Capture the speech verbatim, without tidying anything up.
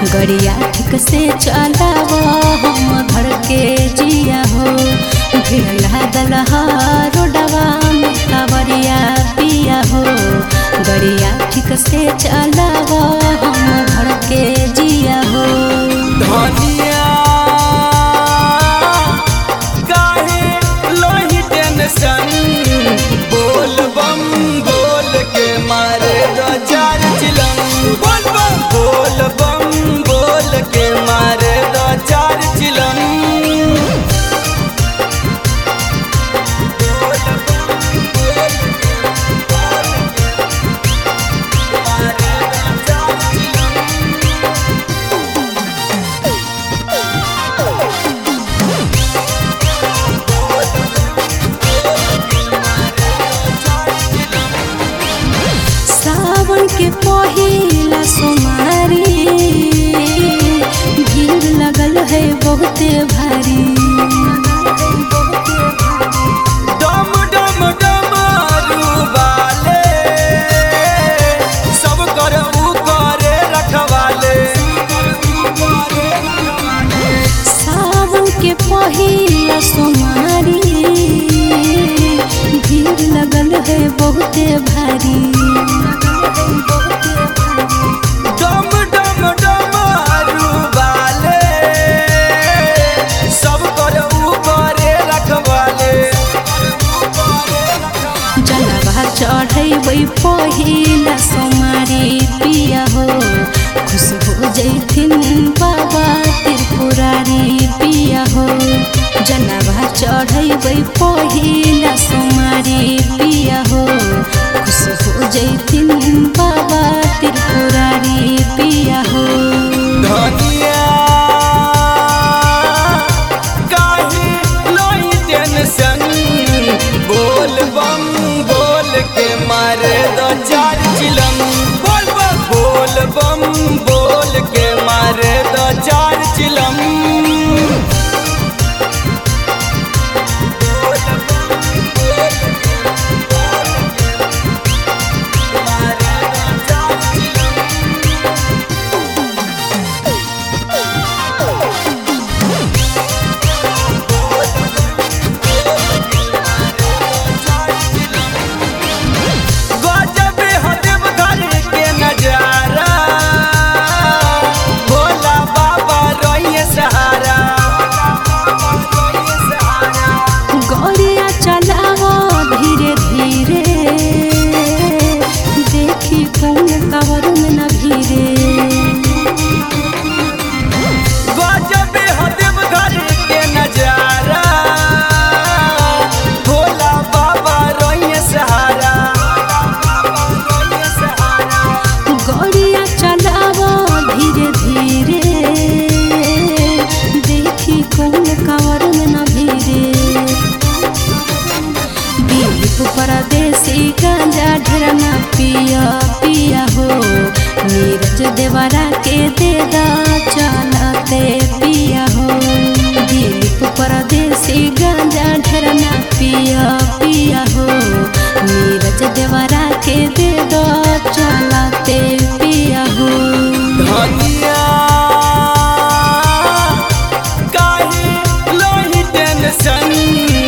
गड़िया ठीक से चलाव हम घर के जिया हो। भीड़ लागल रोडवा में कांवरिया पिया हो। गड़िया ठीक से चलाव हम घर के जिया हो। धनिया काहे लोही टेंशन बोल बम बोल के मारे दो चार चिलम। बोल बम बोल बम बोल के मारे दो चार चिलम। सावन के पहिला सोमवारी भीड़ लगल है बहुत भारी। डम डम डमरू वाले सब कर ऊ करे रखवाले। सावन के पहिला सोमवारी भीड़ लगल है बहुत भारी। डम डम डमरू वाले सब कर ऊ करे रखवाले। जलवा चढ़ेबै पहिला सोमवारी पिया हो। खुश हो जैथिन बाबा त्रिपुरारी पिया हो। जलवा चढ़ेबै पहिला सोमवारी पिया हो। खुश हो जैथिन बाबा त्रिपुरारी पिया हो। धनिया काहे लोही टेंशन बोल बम बोल के मारे दो चार चिलम। बोल बम बोल बम बोल के मारे दो चार चिलम। गड़िया चलाव धीरे धीरे देखी कौन कावर में न भीरे। गजब हदेव घर के नजारा भोला बाबा रोइए सहारा। गड़िया चलाव धीरे धीरे देखी कौन कावर में न भीरे। दिलीप परदेसी गांजा ढेर न पिया पिया हो। नीरज देवरा के दे दा चलते पिया हो। दिलीप परदेसी गांजा ढेर न पिया पिया हो। नीरज देवरा के दे दा चलते पिया हो। धनिया काहे लोही टेंशन